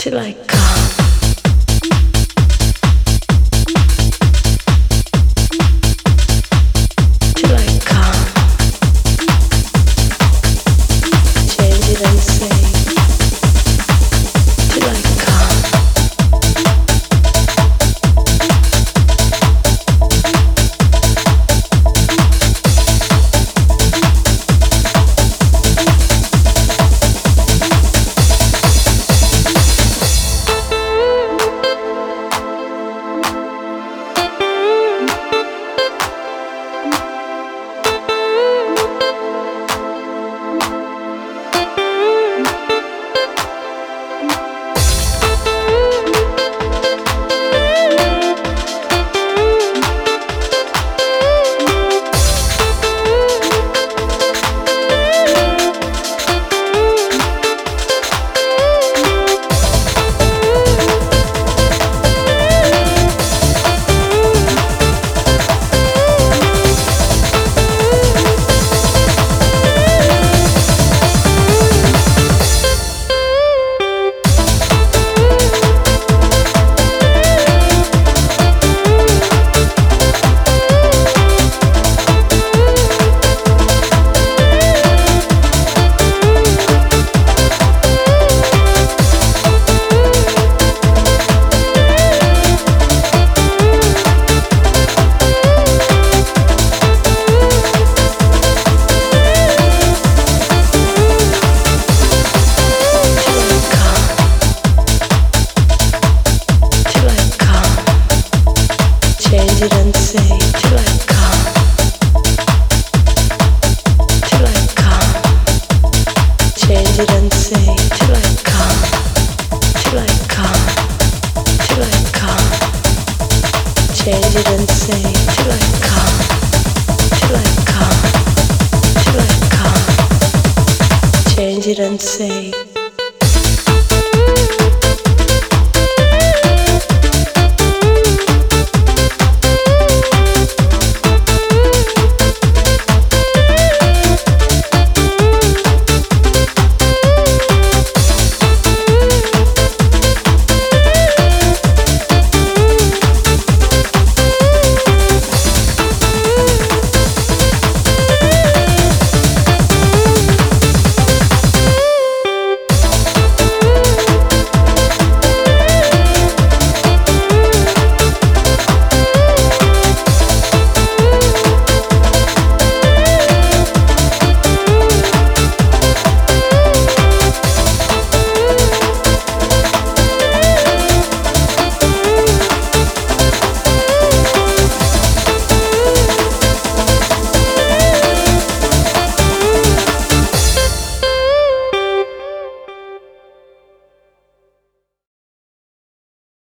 till I come. Till I come. Change it and say. Till I come. Change it and say till I come. Till I come. Change it and say till I come. Till I come. Till I come. Change it and say till I come. Till I come. Till I come. Change it and say